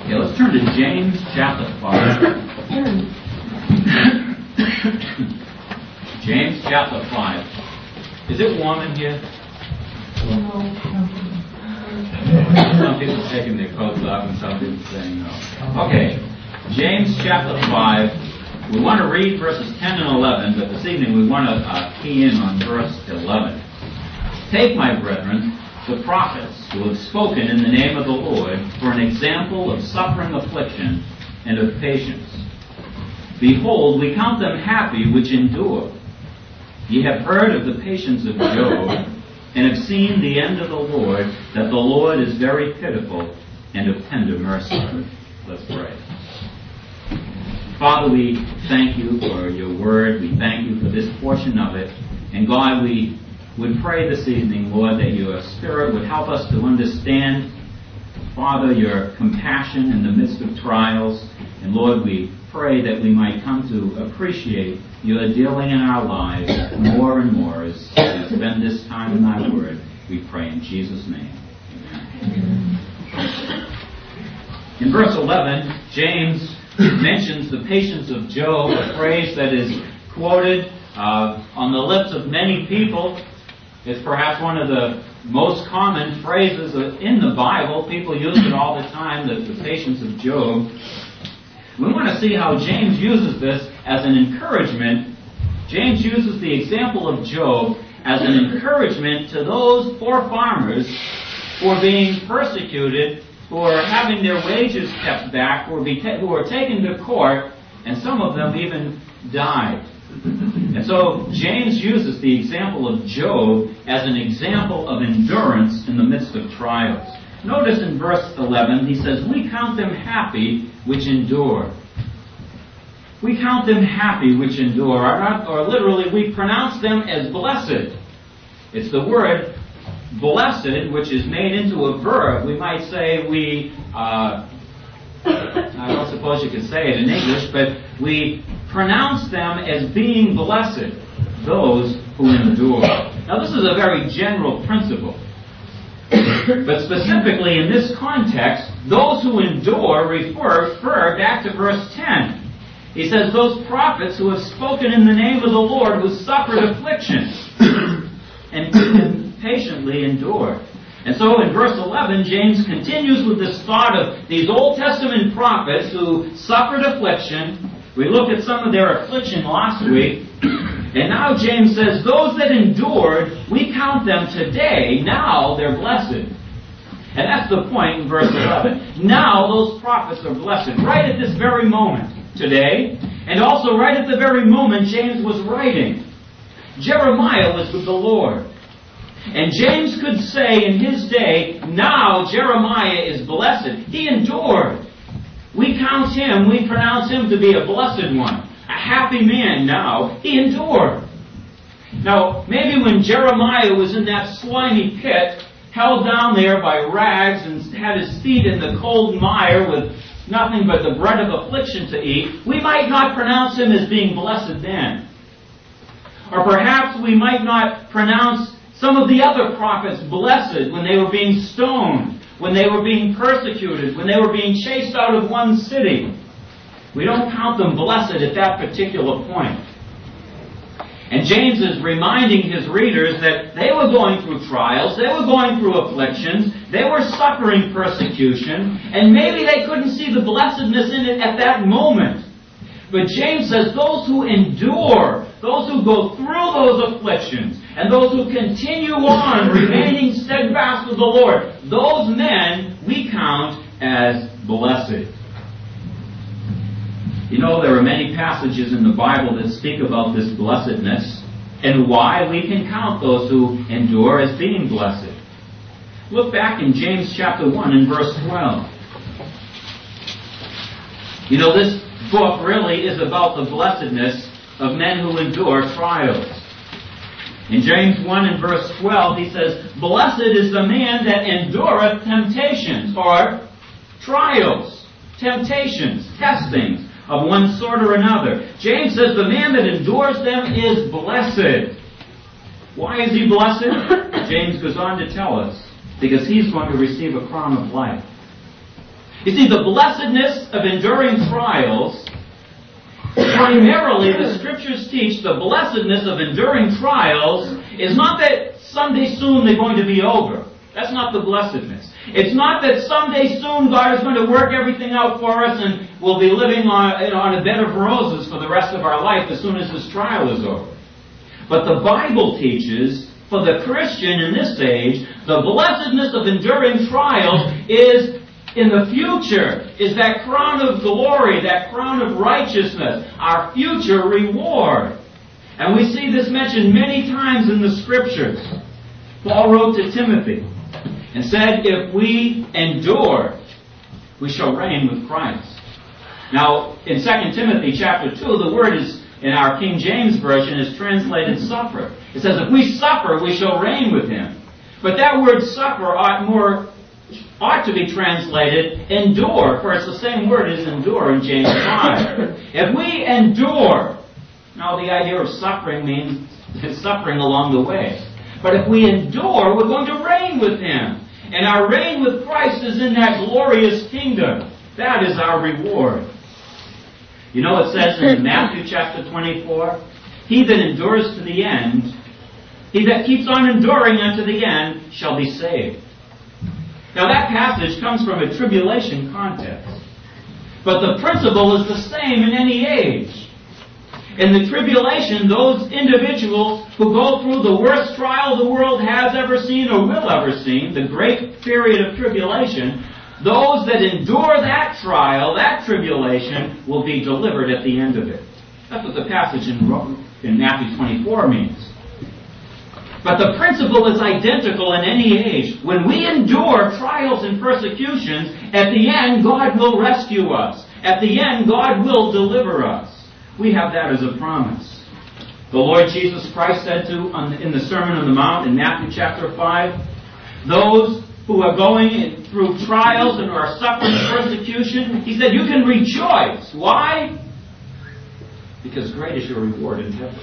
Okay, let's turn to James chapter 5. James chapter 5. Is it warm in here? Some people are taking their coats off and some people are saying no. Okay, James chapter 5. We want to read verses 10 and 11, but this evening we want to key in on verse 11. Take, my brethren, the prophets who have spoken in the name of the Lord for an example of suffering, affliction, and of patience. Behold, we count them happy which endure. Ye have heard of the patience of Job, and have seen the end of the Lord, that the Lord is very pitiful and of tender mercy. Let's pray. Father, we thank you for your word. We thank you for this portion of it. And God, we would pray this evening, Lord, that your Spirit would help us to understand, Father, your compassion in the midst of trials. And Lord, we pray that we might come to appreciate your dealing in our lives more and more as we spend this time in thy word. We pray in Jesus' name. Amen. In verse 11, James mentions the patience of Job, a phrase that is quoted on the lips of many people. It's perhaps one of the most common phrases in the Bible. People use it all the time, the patience of Job. We want to see how James uses this as an encouragement. James uses the example of Job as an encouragement to those poor farmers who are being persecuted, who are having their wages kept back, who are taken to court, and some of them even died. And so James uses the example of Job as an example of endurance in the midst of trials. Notice in verse 11, he says, we count them happy which endure. We count them happy which endure, or literally, we pronounce them as blessed. It's the word blessed, which is made into a verb. We might say I don't suppose you could say it in English, but we pronounce them as being blessed, those who endure. Now, this is a very general principle. But specifically in this context, those who endure refer back to verse 10. He says, those prophets who have spoken in the name of the Lord, who suffered afflictions and patiently endured. And so in verse 11, James continues with this thought of these Old Testament prophets who suffered affliction. We looked at some of their affliction last week. And now James says, those that endured, we count them today. Now they're blessed. And that's the point in verse 11. Now those prophets are blessed. Right at this very moment today. And also right at the very moment James was writing. Jeremiah was with the Lord. And James could say in his day, now Jeremiah is blessed. He endured. We count him, we pronounce him to be a blessed one. A happy man now. He endured. Now, maybe when Jeremiah was in that slimy pit, held down there by rags and had his feet in the cold mire with nothing but the bread of affliction to eat, we might not pronounce him as being blessed then. Or perhaps we might not pronounce some of the other prophets blessed when they were being stoned, when they were being persecuted, when they were being chased out of one city. We don't count them blessed at that particular point. And James is reminding his readers that they were going through trials, they were going through afflictions, they were suffering persecution, and maybe they couldn't see the blessedness in it at that moment. But James says those who endure, those who go through those afflictions, and those who continue on remaining steadfast with the Lord, those men we count as blessed. You know, there are many passages in the Bible that speak about this blessedness and why we can count those who endure as being blessed. Look back in James chapter 1 and verse 12. You know, this book really is about the blessedness of men who endure trials. In James 1 and verse 12, he says, blessed is the man that endureth temptations, or trials, temptations, testings of one sort or another. James says the man that endures them is blessed. Why is he blessed? James goes on to tell us, because he's going to receive a crown of life. You see, the blessedness of enduring trials, primarily the Scriptures teach the blessedness of enduring trials is not that someday soon they're going to be over. That's not the blessedness. It's not that someday soon God is going to work everything out for us and we'll be living on a bed of roses for the rest of our life as soon as this trial is over. But the Bible teaches, for the Christian in this age, the blessedness of enduring trials is in the future, is that crown of glory, that crown of righteousness, our future reward. And we see this mentioned many times in the Scriptures. Paul wrote to Timothy and said, if we endure, we shall reign with Christ. Now, in 2 Timothy chapter 2, the word is, in our King James Version, is translated suffer. It says, if we suffer, we shall reign with Him. But that word suffer ought to be translated endure, for it's the same word as endure in James 5. If we endure, now the idea of suffering means suffering along the way. But if we endure, we're going to reign with Him. And our reign with Christ is in that glorious kingdom. That is our reward. You know it says in Matthew chapter 24, he that endures to the end, he that keeps on enduring unto the end, shall be saved. Now that passage comes from a tribulation context. But the principle is the same in any age. In the tribulation, those individuals who go through the worst trial the world has ever seen or will ever see, the great period of tribulation, those that endure that trial, that tribulation, will be delivered at the end of it. That's what the passage in Matthew 24 means. But the principle is identical in any age. When we endure trials and persecutions, at the end, God will rescue us. At the end, God will deliver us. We have that as a promise. The Lord Jesus Christ said in the Sermon on the Mount in Matthew chapter 5, those who are going through trials and are suffering persecution, He said, you can rejoice. Why? Because great is your reward in heaven.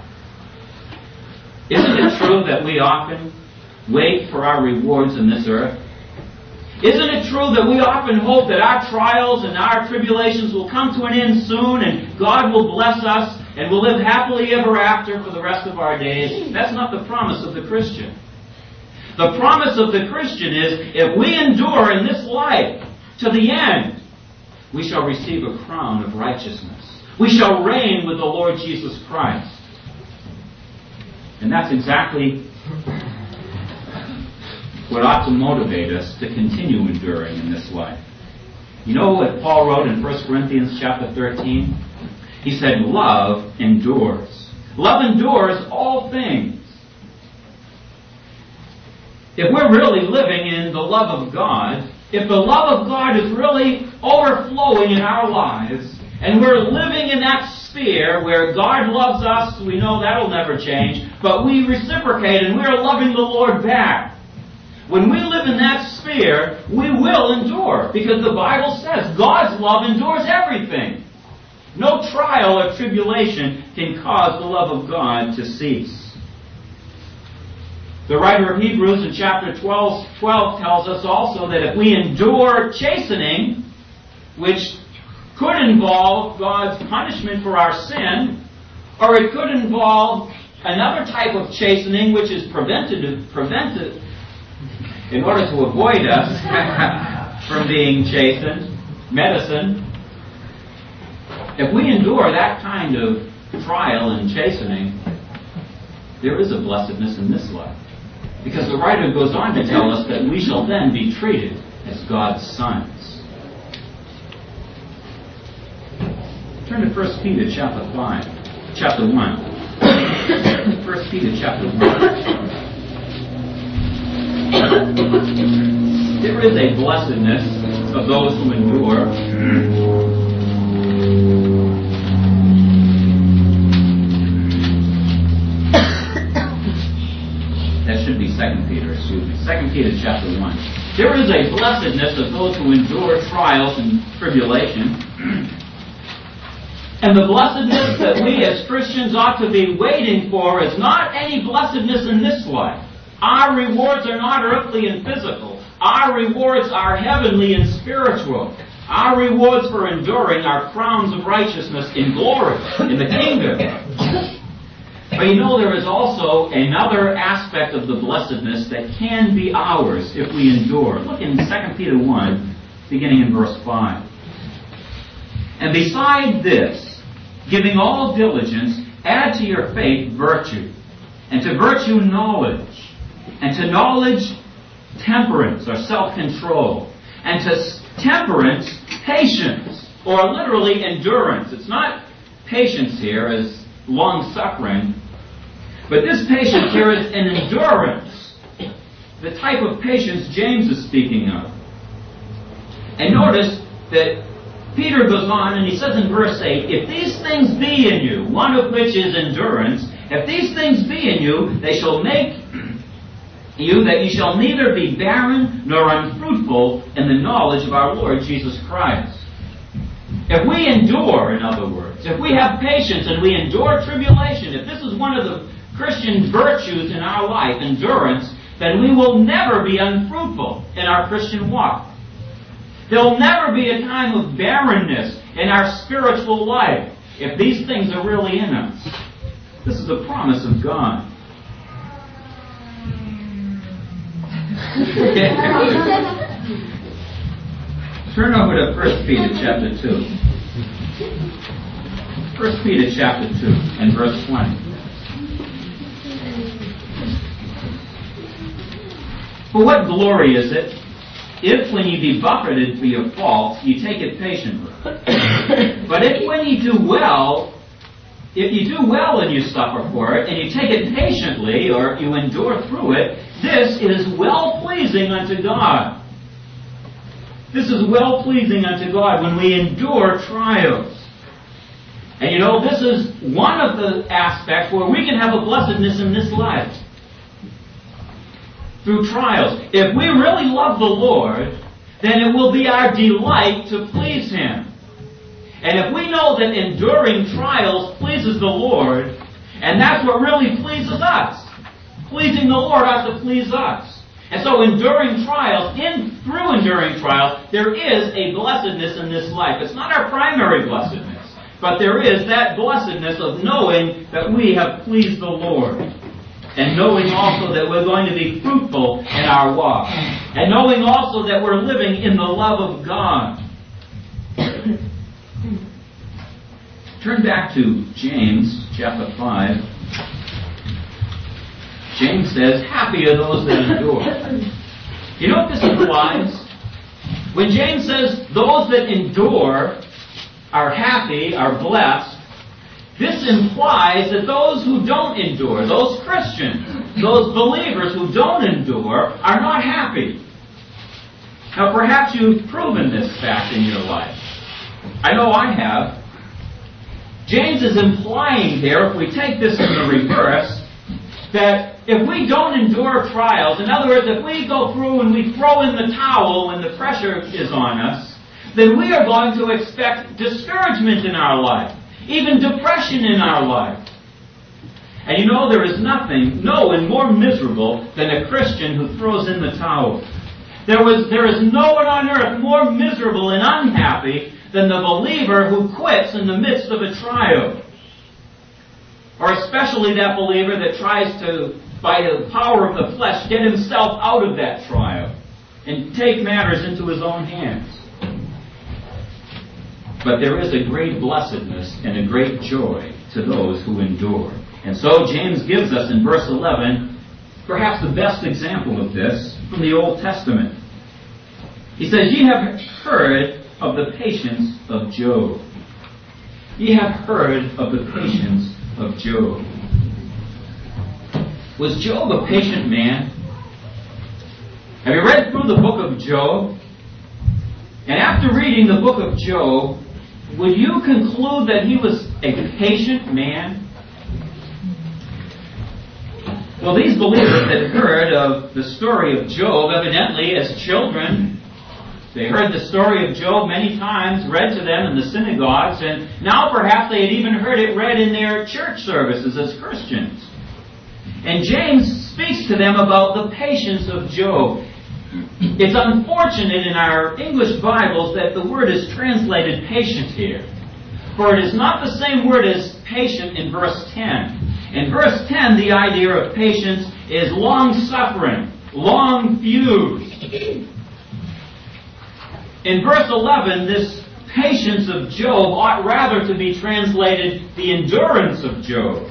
Isn't it true that we often wait for our rewards in this earth? Isn't it true that we often hope that our trials and our tribulations will come to an end soon and God will bless us and we'll live happily ever after for the rest of our days? That's not the promise of the Christian. The promise of the Christian is, if we endure in this life to the end, we shall receive a crown of righteousness. We shall reign with the Lord Jesus Christ. And that's exactly what ought to motivate us to continue enduring in this life. You know what Paul wrote in 1 Corinthians chapter 13? He said, love endures. Love endures all things. If we're really living in the love of God, if the love of God is really overflowing in our lives, and we're living in that sphere where God loves us, we know that'll never change, but we reciprocate and we're loving the Lord back. When we live in that sphere, we will endure, because the Bible says God's love endures everything. No trial or tribulation can cause the love of God to cease. The writer of Hebrews in chapter 12 tells us also that if we endure chastening, which could involve God's punishment for our sin, or it could involve another type of chastening which is prevented in order to avoid us from being chastened, medicine. If we endure that kind of trial and chastening, there is a blessedness in this life. Because the writer goes on to tell us that we shall then be treated as God's sons. Turn to 1 Peter chapter 1. 1 Peter chapter 1. There is a blessedness of those who endure. That should be 2 Peter, 2 Peter chapter 1. There is a blessedness of those who endure trials and tribulation. And the blessedness that we as Christians ought to be waiting for is not any blessedness in this life. Our rewards are not earthly and physical. Our rewards are heavenly and spiritual. Our rewards for enduring are crowns of righteousness in glory, in the kingdom. But you know, there is also another aspect of the blessedness that can be ours if we endure. Look in 2 Peter 1, beginning in verse 5. And beside this, giving all diligence, add to your faith virtue, and to virtue knowledge, and to knowledge temperance or self-control, and to temperance patience, or literally endurance. It's not patience here as long-suffering, but this patience here is an endurance, the type of patience James is speaking of. And notice that Peter goes on and he says in verse 8, if these things be in you, one of which is endurance, if these things be in you, they shall make you that ye shall neither be barren nor unfruitful in the knowledge of our Lord Jesus Christ. If we endure, in other words, if we have patience and we endure tribulation, if this is one of the Christian virtues in our life, endurance, then we will never be unfruitful in our Christian walk. There will never be a time of barrenness in our spiritual life if these things are really in us. This is a promise of God. Turn over to 1 Peter chapter 2. 1 Peter chapter 2 and verse 20. For what glory is it if when ye be buffeted for your faults, ye take it patiently? But if when ye do well, if you do well and you suffer for it, and you take it patiently, or you endure through it, this is well-pleasing unto God. This is well-pleasing unto God when we endure trials. And you know, this is one of the aspects where we can have a blessedness in this life. Through trials. If we really love the Lord, then it will be our delight to please Him. And if we know that enduring trials pleases the Lord, and that's what really pleases us, pleasing the Lord ought to please us. And so enduring trials, through enduring trials, there is a blessedness in this life. It's not our primary blessedness, but there is that blessedness of knowing that we have pleased the Lord. And knowing also that we're going to be fruitful in our walk. And knowing also that we're living in the love of God. Turn back to James chapter 5. James says, happy are those that endure. You know what this implies? When James says those that endure are happy, are blessed, this implies that those who don't endure, those Christians, those believers who don't endure, are not happy. Now perhaps you've proven this fact in your life. I know I have. James is implying here, if we take this in the reverse, that if we don't endure trials, in other words, if we go through and we throw in the towel when the pressure is on us, then we are going to expect discouragement in our life. Even depression in our life. And you know, there is no one more miserable than a Christian who throws in the towel. There is no one on earth more miserable and unhappy than the believer who quits in the midst of a trial. Or especially that believer that tries to, by the power of the flesh, get himself out of that trial and take matters into his own hands. But there is a great blessedness and a great joy to those who endure. And so James gives us in verse 11 perhaps the best example of this from the Old Testament. He says, ye have heard of the patience of Job. Ye have heard of the patience of Job. Was Job a patient man? Have you read through the book of Job? And after reading the book of Job, would you conclude that he was a patient man? Well, these believers had heard of the story of Job, evidently as children. They heard the story of Job many times, read to them in the synagogues, and now perhaps they had even heard it read in their church services as Christians. And James speaks to them about the patience of Job. It's unfortunate in our English Bibles that the word is translated patient here. For it is not the same word as patient in verse 10. In verse 10, the idea of patience is long-suffering, long-fused. In verse 11, this patience of Job ought rather to be translated the endurance of Job.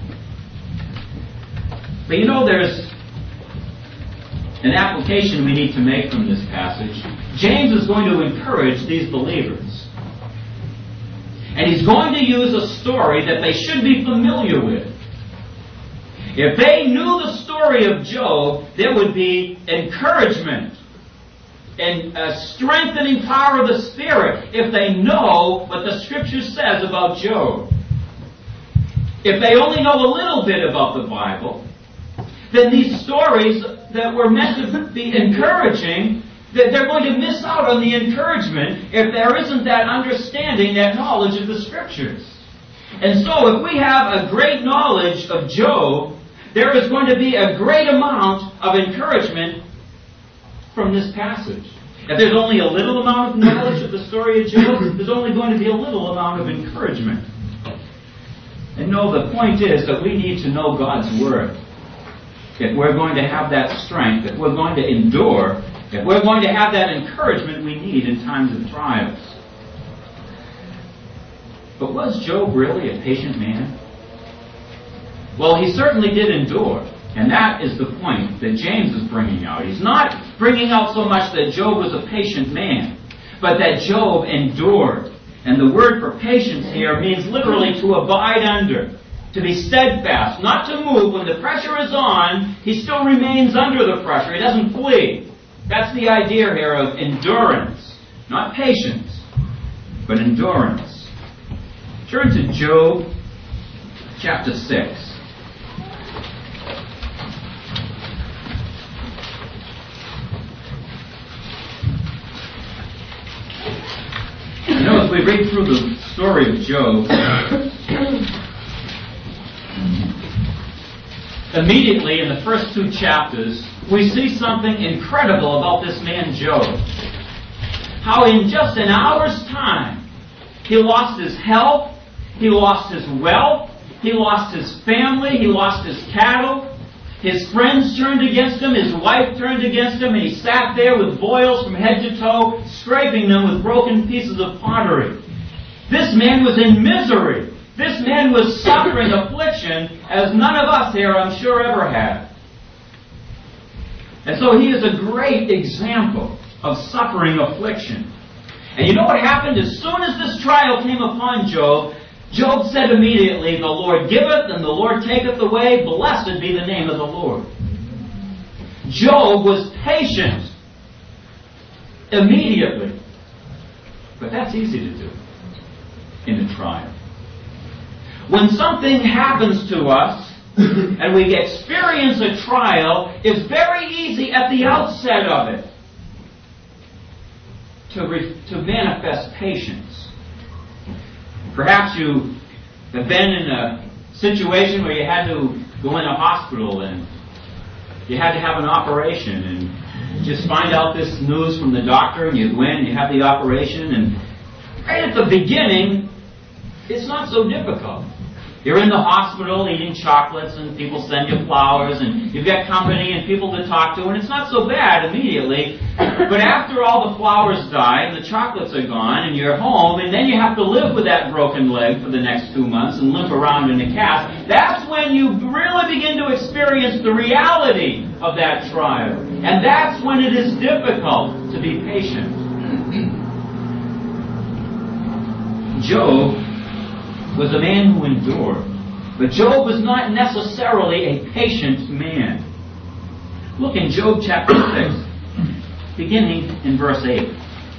But you know, there's an application we need to make from this passage. James is going to encourage these believers. And he's going to use a story that they should be familiar with. If they knew the story of Job, there would be encouragement and a strengthening power of the Spirit if they know what the Scripture says about Job. If they only know a little bit about the Bible, then these stories that were meant to be encouraging, that they're going to miss out on the encouragement if there isn't that understanding, that knowledge of the Scriptures. And so if we have a great knowledge of Job, there is going to be a great amount of encouragement from this passage. If there's only a little amount of knowledge of the story of Job, there's only going to be a little amount of encouragement. And no, the point is that we need to know God's Word. If we're going to have that strength, if we're going to endure, if we're going to have that encouragement we need in times of trials. But was Job really a patient man? Well, he certainly did endure. And that is the point that James is bringing out. He's not bringing out so much that Job was a patient man, but that Job endured. And the word for patience here means literally to abide under, to be steadfast, not to move. When the pressure is on, he still remains under the pressure. He doesn't flee. That's the idea here of endurance. Not patience, but endurance. Turn to Job chapter 6. You know, as we read through the story of Job, immediately in the first 2 chapters, we see something incredible about this man Job. How in just an hour's time, he lost his health, he lost his wealth, he lost his family, he lost his cattle. His friends turned against him, his wife turned against him, and he sat there with boils from head to toe, scraping them with broken pieces of pottery. This man was in misery. This man was suffering affliction as none of us here, I'm sure, ever had. And so he is a great example of suffering affliction. And you know what happened? As soon as this trial came upon Job, Job said immediately, "The Lord giveth and the Lord taketh away. Blessed be the name of the Lord." Job was patient immediately. But that's easy to do in a trial. When something happens to us and we experience a trial, it's very easy at the outset of it to manifest patience. Perhaps you have been in a situation where you had to go in a hospital and you had to have an operation, and you just find out this news from the doctor, and you go in and you have the operation, and right at the beginning, it's not so difficult. You're in the hospital eating chocolates, and people send you flowers, and you've got company and people to talk to, and it's not so bad immediately. But after all the flowers die and the chocolates are gone and you're home, and then you have to live with that broken leg for the next 2 months and limp around in a cast, that's when you really begin to experience the reality of that trial. And that's when it is difficult to be patient. Job was a man who endured. But Job was not necessarily a patient man. Look in Job chapter 6, beginning in verse 8.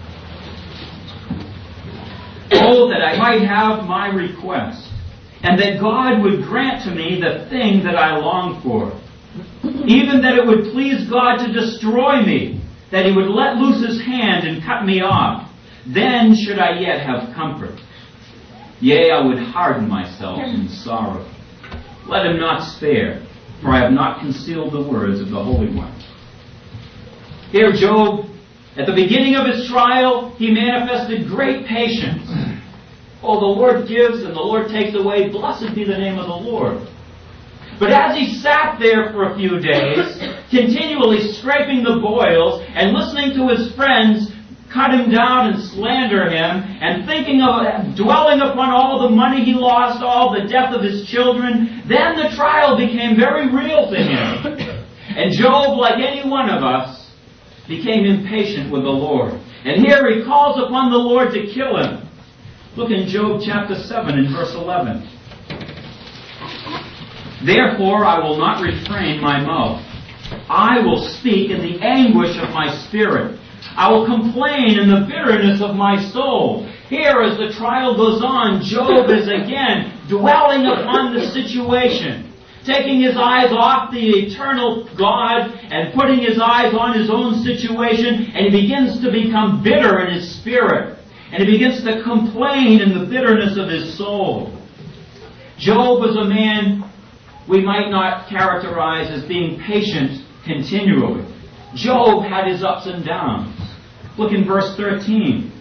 "Oh, that I might have my request, and that God would grant to me the thing that I long for. Even that it would please God to destroy me, that He would let loose His hand and cut me off. Then should I yet have comfort. Yea, I would harden myself in sorrow. Let Him not spare, for I have not concealed the words of the Holy One." Here, Job, at the beginning of his trial, he manifested great patience. Oh, the Lord gives and the Lord takes away. Blessed be the name of the Lord. But as he sat there for a few days, continually scraping the boils and listening to his friends cut him down and slander him, and thinking of dwelling upon all the money he lost, all the death of his children, then the trial became very real to him. And Job, like any one of us, became impatient with the Lord. And here he calls upon the Lord to kill him. Look in Job chapter 7 and verse 11. Therefore I will not refrain my mouth. I will speak in the anguish of my spirit. I will complain in the bitterness of my soul. Here, as the trial goes on, Job is again dwelling upon the situation, taking his eyes off the eternal God and putting his eyes on his own situation, and he begins to become bitter in his spirit. And he begins to complain in the bitterness of his soul. Job was a man we might not characterize as being patient continually. Job had his ups and downs. Look in verse 13.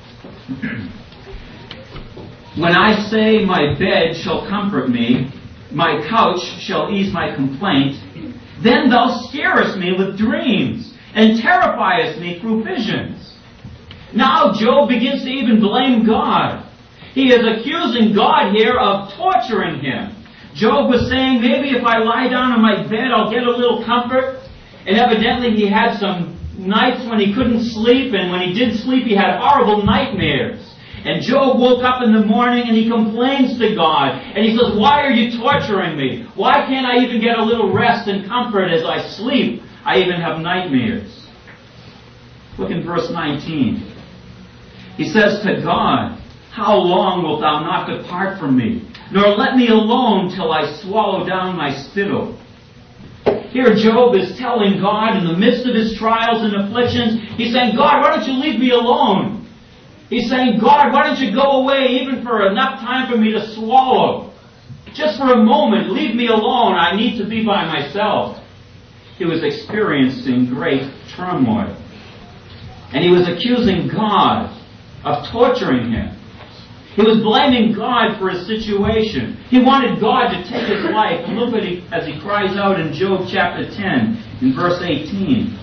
When I say my bed shall comfort me, my couch shall ease my complaint, then thou scarest me with dreams, and terrifiest me through visions. Now Job begins to even blame God. He is accusing God here of torturing him. Job was saying, maybe if I lie down on my bed, I'll get a little comfort. And evidently he had some nights when he couldn't sleep, and when he did sleep, he had horrible nightmares. And Job woke up in the morning and he complains to God. And he says, why are you torturing me? Why can't I even get a little rest and comfort as I sleep? I even have nightmares. Look in verse 19. He says to God, how long wilt thou not depart from me, nor let me alone till I swallow down my spittle? Here Job is telling God in the midst of his trials and afflictions, he's saying, God, why don't you leave me alone? He's saying, God, why don't you go away even for enough time for me to swallow? Just for a moment, leave me alone. I need to be by myself. He was experiencing great turmoil. And he was accusing God of torturing him. He was blaming God for his situation. He wanted God to take his life. And look as he cries out in Job chapter 10, in verse 18.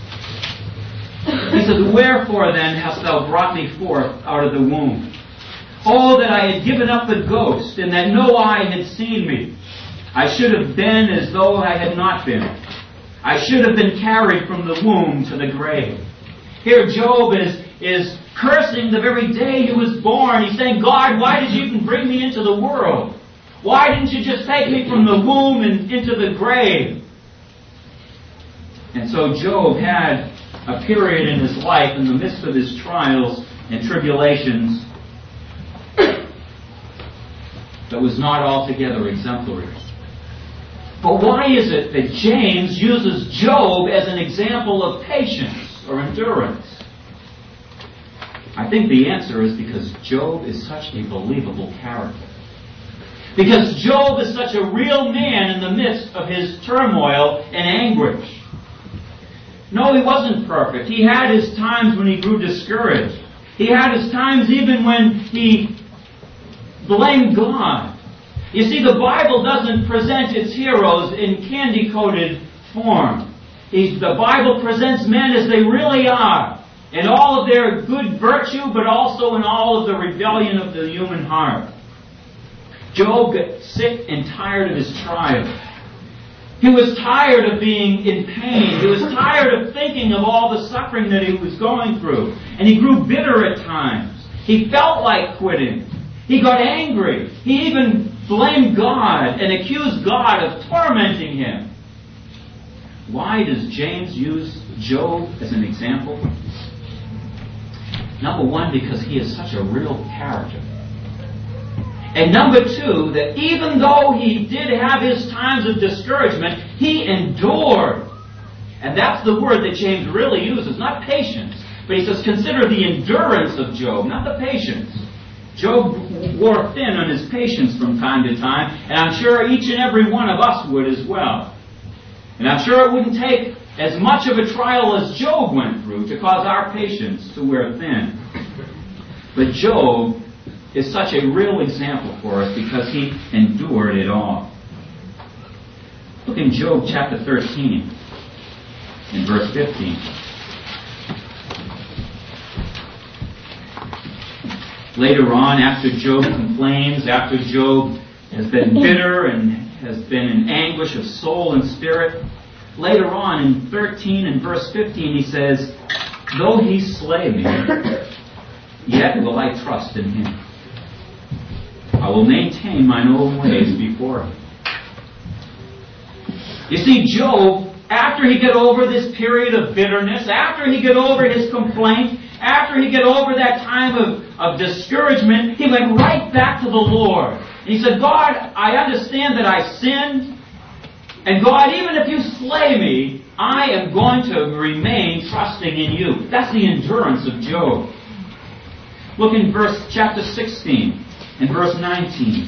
He says, wherefore then hast thou brought me forth out of the womb? Oh, that I had given up the ghost, and that no eye had seen me. I should have been as though I had not been. I should have been carried from the womb to the grave. Here Job is cursing the very day he was born. He's saying, God, why did you even bring me into the world? Why didn't you just take me from the womb and into the grave? And so Job had a period in his life, in the midst of his trials and tribulations, that was not altogether exemplary. But why is it that James uses Job as an example of patience or endurance? I think the answer is because Job is such a believable character. Because Job is such a real man in the midst of his turmoil and anguish. No, he wasn't perfect. He had his times when he grew discouraged. He had his times even when he blamed God. You see, the Bible doesn't present its heroes in candy-coated form. The Bible presents men as they really are, in all of their good virtue, but also in all of the rebellion of the human heart. Job got sick and tired of his trial. He was tired of being in pain. He was tired of thinking of all the suffering that he was going through. And he grew bitter at times. He felt like quitting. He got angry. He even blamed God and accused God of tormenting him. Why does James use Job as an example? Number one, because he is such a real character. And number two, that even though he did have his times of discouragement, he endured. And that's the word that James really uses, not patience. But he says, consider the endurance of Job, not the patience. Job wore thin on his patience from time to time, and I'm sure each and every one of us would as well. And I'm sure it wouldn't take as much of a trial as Job went through to cause our patience to wear thin. But Job is such a real example for us because he endured it all. Look in Job chapter 13 in verse 15. Later on, after Job complains, after Job has been bitter and has been in anguish of soul and spirit, later on in 13 and verse 15 he says, "Though he slay me, yet will I trust in him. I will maintain mine own ways before him." You see, Job, after he got over this period of bitterness, after he got over his complaint, after he got over that time of discouragement, he went right back to the Lord. And he said, "God, I understand that I sinned. And God, even if you slay me, I am going to remain trusting in you." That's the endurance of Job. Look in chapter 16 and verse 19.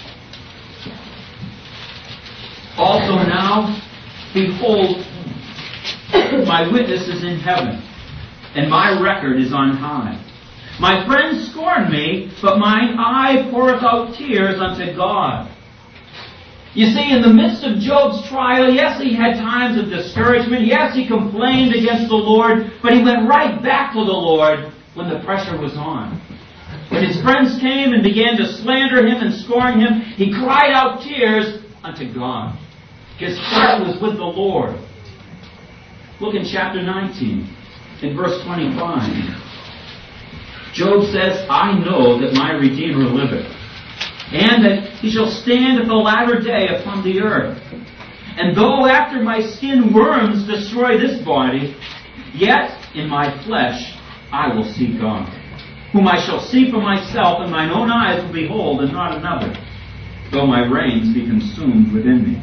"Also now, behold, my witness is in heaven, and my record is on high. My friends scorn me, but mine eye poureth out tears unto God." You see, in the midst of Job's trial, yes, he had times of discouragement. Yes, he complained against the Lord, but he went right back to the Lord when the pressure was on. When his friends came and began to slander him and scorn him, he cried out tears unto God. His heart was with the Lord. Look in chapter 19, in verse 25. Job says, "I know that my Redeemer liveth, and that he shall stand at the latter day upon the earth. And though after my skin worms destroy this body, yet in my flesh I will see God, whom I shall see for myself, and mine own eyes will behold, and not another, though my reins be consumed within me."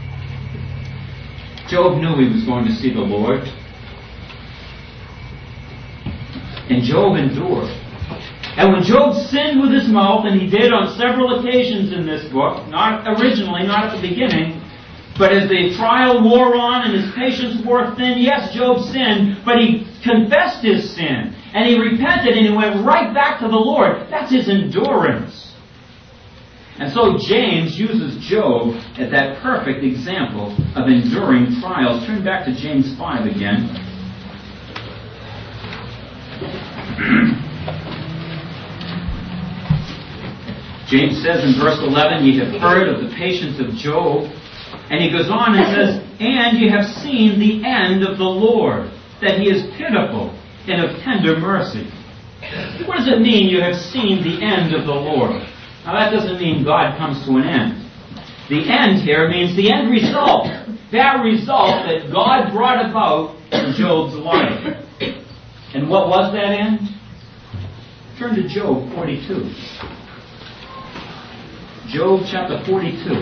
Job knew he was going to see the Lord. And Job endured. And when Job sinned with his mouth, and he did on several occasions in this book, not originally, not at the beginning, but as the trial wore on and his patience wore thin, yes, Job sinned, but he confessed his sin, and he repented, and he went right back to the Lord. That's his endurance. And so James uses Job as that perfect example of enduring trials. Turn back to James 5 again. James says in verse 11, "Ye have heard of the patience of Job." And he goes on and says, "And ye have seen the end of the Lord, that he is pitiful and of tender mercy." What does it mean, you have seen the end of the Lord? Now that doesn't mean God comes to an end. The end here means the end result. That result that God brought about in Job's life. And what was that end? Turn to Job 42. Job chapter 42.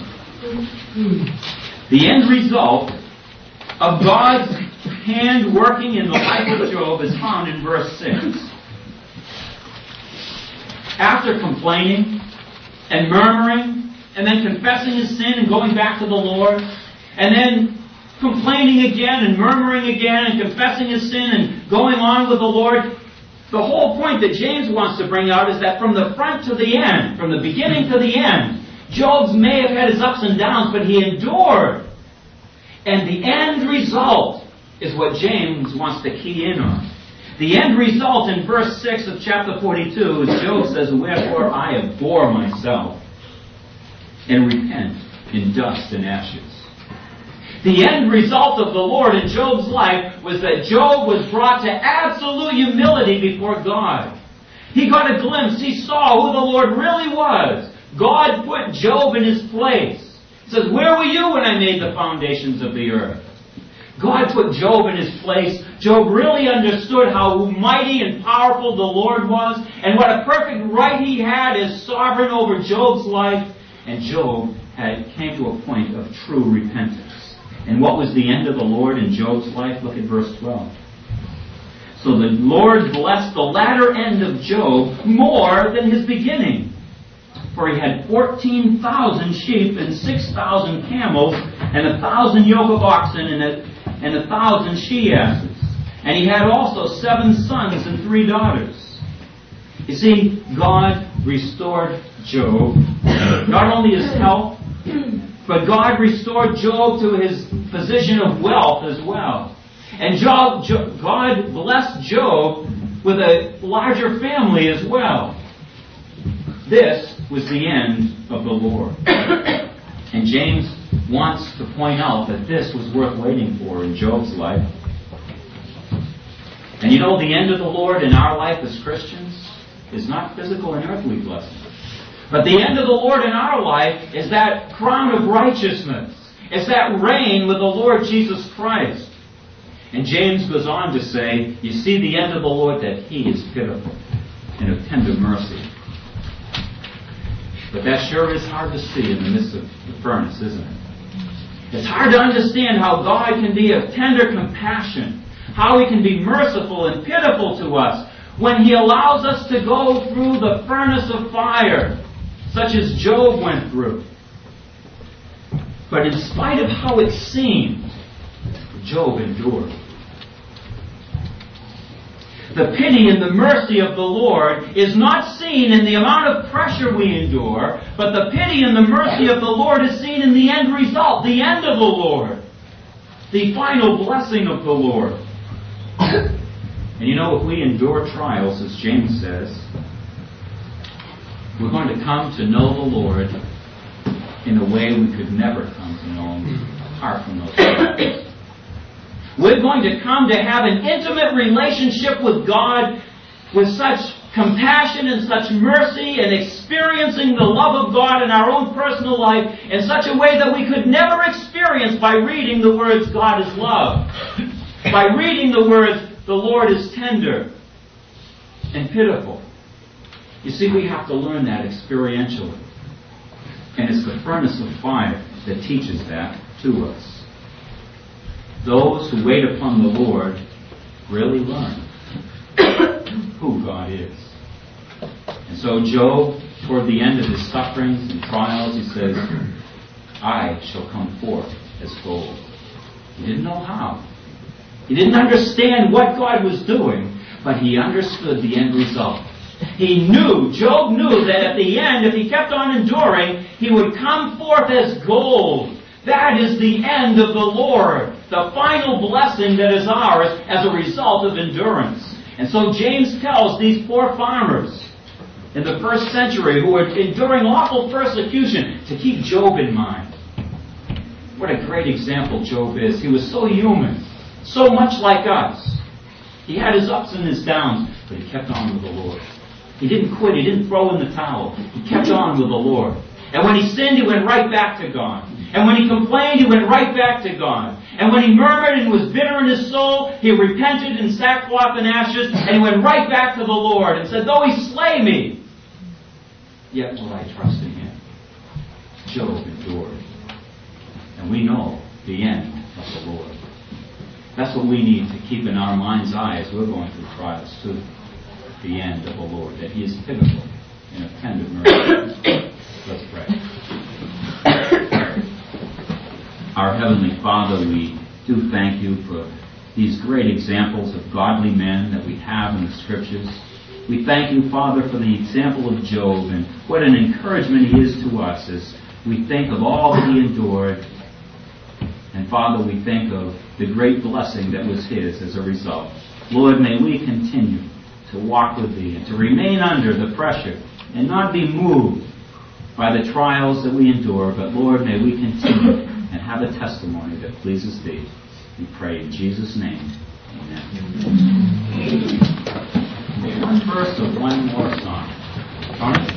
The end result of God's hand working in the life of Job is found in verse 6. After complaining and murmuring, and then confessing his sin and going back to the Lord, and then complaining again and murmuring again and confessing his sin and going on with the Lord, the whole point that James wants to bring out is that from the front to the end, from the beginning to the end, Job may have had his ups and downs, but he endured. And the end result is what James wants to key in on. The end result in verse 6 of chapter 42 is Job says, "Wherefore I abhor myself and repent in dust and ashes." The end result of the Lord in Job's life was that Job was brought to absolute humility before God. He got a glimpse. He saw who the Lord really was. God put Job in his place. He says, "Where were you when I made the foundations of the earth?" God put Job in his place. Job really understood how mighty and powerful the Lord was, and what a perfect right he had as sovereign over Job's life. And Job came to a point of true repentance. And what was the end of the Lord in Job's life? Look at verse 12. "So the Lord blessed the latter end of Job more than his beginning. For he had 14,000 sheep and 6,000 camels and 1,000 yoke of oxen and 1,000 she-asses. And he had also 7 sons and 3 daughters. You see, God restored Job, not only his health, but God restored Job to his position of wealth as well. And God blessed Job with a larger family as well. This was the end of the Lord. And James wants to point out that this was worth waiting for in Job's life. And you know, the end of the Lord in our life as Christians is not physical and earthly blessings. But the end of the Lord in our life is that crown of righteousness. It's that reign with the Lord Jesus Christ. And James goes on to say, you see the end of the Lord, that He is pitiful and of tender mercy. But that sure is hard to see in the midst of the furnace, isn't it? It's hard to understand how God can be of tender compassion, how He can be merciful and pitiful to us when He allows us to go through the furnace of fire, such as Job went through. But in spite of how it seemed, Job endured. The pity and the mercy of the Lord is not seen in the amount of pressure we endure, but the pity and the mercy of the Lord is seen in the end result, the end of the Lord, the final blessing of the Lord. And you know, if we endure trials, as James says, we're going to come to know the Lord in a way we could never come to know Him apart from those trials. We're going to come to have an intimate relationship with God with such compassion and such mercy, and experiencing the love of God in our own personal life in such a way that we could never experience by reading the words, God is love. By reading the words, the Lord is tender and pitiful. You see, we have to learn that experientially. And it's the furnace of fire that teaches that to us. Those who wait upon the Lord really learn who God is. And so Job, toward the end of his sufferings and trials, he says, I shall come forth as gold. He didn't know how. He didn't understand what God was doing, but he understood the end result. Job knew that at the end, if he kept on enduring, he would come forth as gold. That is the end of the Lord, the final blessing that is ours as a result of endurance. And so James tells these poor farmers in the first century who were enduring awful persecution to keep Job in mind. What a great example Job is. He was so human, so much like us. He had his ups and his downs, but he kept on with the Lord. He didn't quit. He didn't throw in the towel. He kept on with the Lord. And when he sinned, he went right back to God. And when he complained, he went right back to God. And when he murmured and was bitter in his soul, he repented in sackcloth and ashes, and he went right back to the Lord and said, though he slay me, yet will I trust in him. Job endured. And we know the end of the Lord. That's what we need to keep in our mind's eye as we're going through trials too. The end of the Lord, that He is pitiful and of tender mercy. Let's pray. Our Heavenly Father, we do thank You for these great examples of godly men that we have in the Scriptures. We thank You, Father, for the example of Job, and what an encouragement he is to us as we think of all that he endured. And Father, we think of the great blessing that was his as a result. Lord, may we continue to walk with Thee and to remain under the pressure and not be moved by the trials that we endure, but Lord, may we continue and have a testimony that pleases Thee. We pray in Jesus' name. Amen. One verse of one more song. Tony?